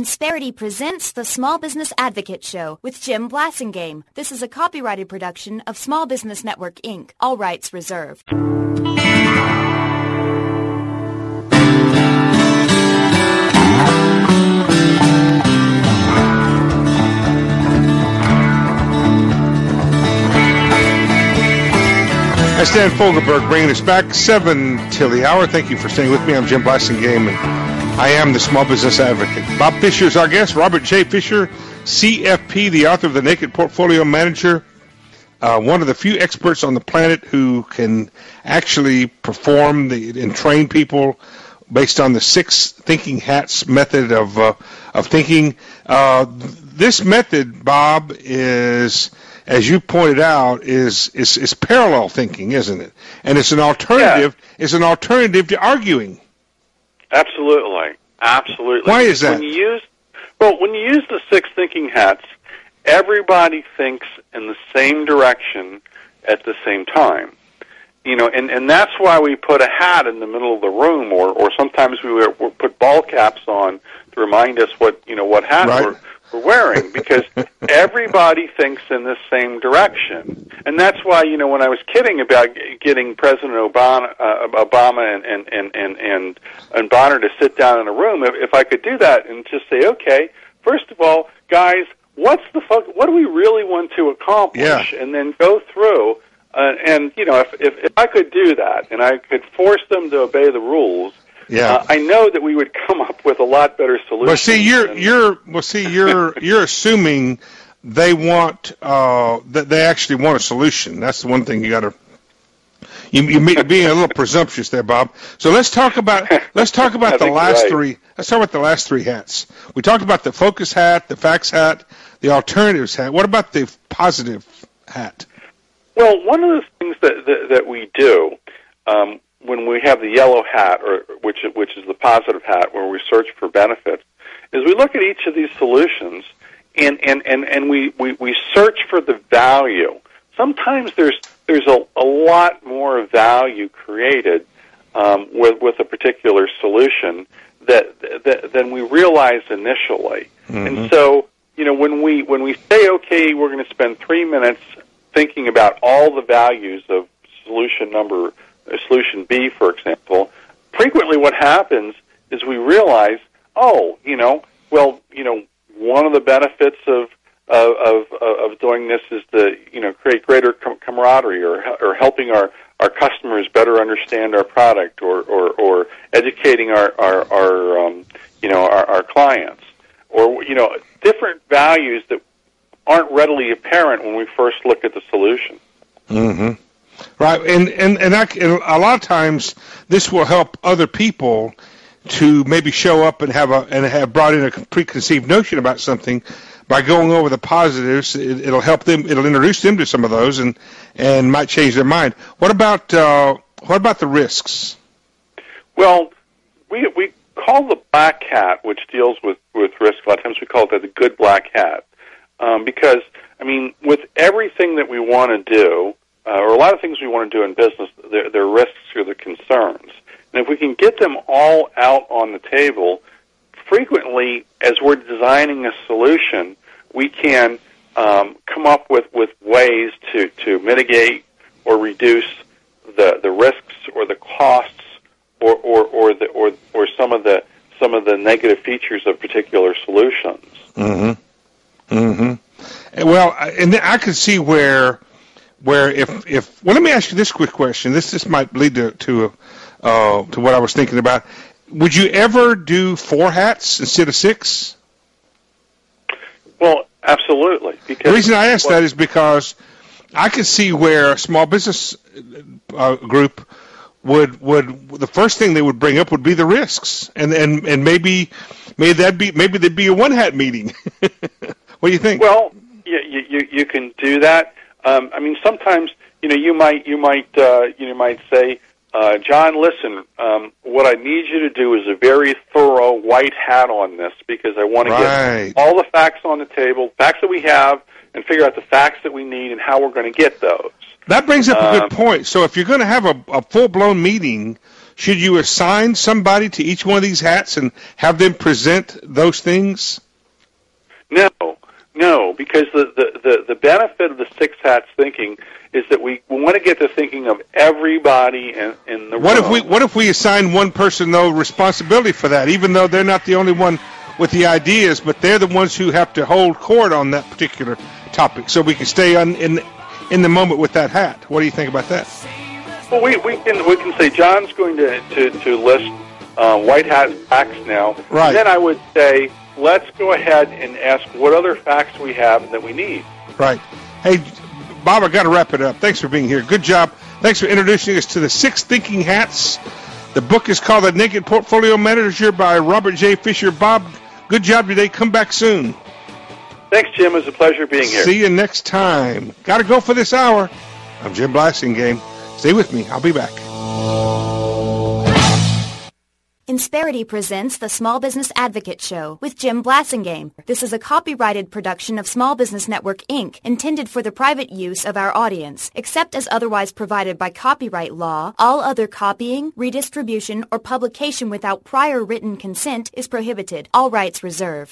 Insperity presents the Small Business Advocate Show with Jim Blasingame. This is a copyrighted production of Small Business Network, Inc. All rights reserved. That's Dan Fogelberg bringing us back 7 till the hour. Thank you for staying with me. I'm Jim Blasingame, and I am the Small Business Advocate. Bob Fisher is our guest. Robert J. Fisher, CFP, the author of The Naked Portfolio Manager, one of the few experts on the planet who can actually perform and train people based on the 6 thinking hats method of thinking. This method, Bob, is, as you pointed out, is parallel thinking, isn't it? And it's an alternative. Yeah. It's an alternative to arguing. Absolutely. Why is that? When you use the 6 thinking hats, everybody thinks in the same direction at the same time. You know, and that's why we put a hat in the middle of the room, or sometimes we put ball caps on to remind us what hat right. we're wearing, because everybody thinks in the same direction. And that's why, when I was kidding about getting President Obama and Bonner to sit down in a room, if I could do that and just say, okay, first of all, guys, what do we really want to accomplish? Yeah. And then go through, if I could do that and I could force them to obey the rules, yeah, I know that we would come up with a lot better solutions. But see, you're assuming they want that they actually want a solution. That's the one thing you got to. You're being a little presumptuous there, Bob. So let's talk about the last three. Let's talk about the last 3 hats. We talked about the focus hat, the facts hat, the alternatives hat. What about the positive hat? Well, one of the things that we do when we have the yellow hat, which is the positive hat, where we search for benefits, is we look at each of these solutions and we search for the value. Sometimes there's a lot more value created with a particular solution than we realize initially. Mm-hmm. And so, when we say, okay, we're going to spend 3 minutes thinking about all the values of solution Solution B, for example, frequently what happens is we realize, one of the benefits of doing this is to create greater camaraderie, or helping our customers better understand our product, or educating our clients, or different values that aren't readily apparent when we first look at the solution. Mm-hmm. Right, and a lot of times this will help other people to maybe show up and have brought in a preconceived notion about something. By going over the positives, it'll help them. It'll introduce them to some of those, and might change their mind. What about the risks? Well, we call the black hat, which deals with risk. A lot of times we call it the good black hat, because with everything that we want to do. Or a lot of things we want to do in business, their risks or the concerns. And if we can get them all out on the table, frequently, as we're designing a solution, we can come up with ways to mitigate or reduce the risks or the costs or some of the negative features of particular solutions. Mm-hmm. Mm-hmm. Well, and I could see where if let me ask you this quick question. This might lead to what I was thinking about. Would you ever do 4 hats instead of 6? Well, absolutely. Because the reason I ask that is because I could see where a small business group would the first thing they would bring up would be the risks, and maybe there'd be a 1 hat meeting. What do you think? Well, you can do that. Sometimes you might say, John, listen, what I need you to do is a very thorough white hat on this, because I want to get all the facts on the table, facts that we have, and figure out the facts that we need and how we're going to get those. That brings up a good point. So if you're going to have a full-blown meeting should you assign somebody to each one of these hats and have them present those things? No, because the benefit of the six hats thinking is that we want to get the thinking of everybody in the room. What if we assign one person, though, responsibility for that, even though they're not the only one with the ideas, but they're the ones who have to hold court on that particular topic, so we can stay in the moment with that hat? What do you think about that? Well, we can say John's going to list white hat facts now. Right. And then I would say, let's go ahead and ask what other facts we have that we need. Right. Hey, Bob, I got to wrap it up. Thanks for being here. Good job. Thanks for introducing us to the 6 thinking hats. The book is called The Naked Portfolio Manager by Robert J. Fisher. Bob, good job today. Come back soon. Thanks, Jim. It was a pleasure being here. See you next time. Got to go for this hour. I'm Jim Blasingame. Stay with me. I'll be back. Insperity presents the Small Business Advocate Show with Jim Blasingame. This is a copyrighted production of Small Business Network, Inc., intended for the private use of our audience. Except as otherwise provided by copyright law, all other copying, redistribution, or publication without prior written consent is prohibited. All rights reserved.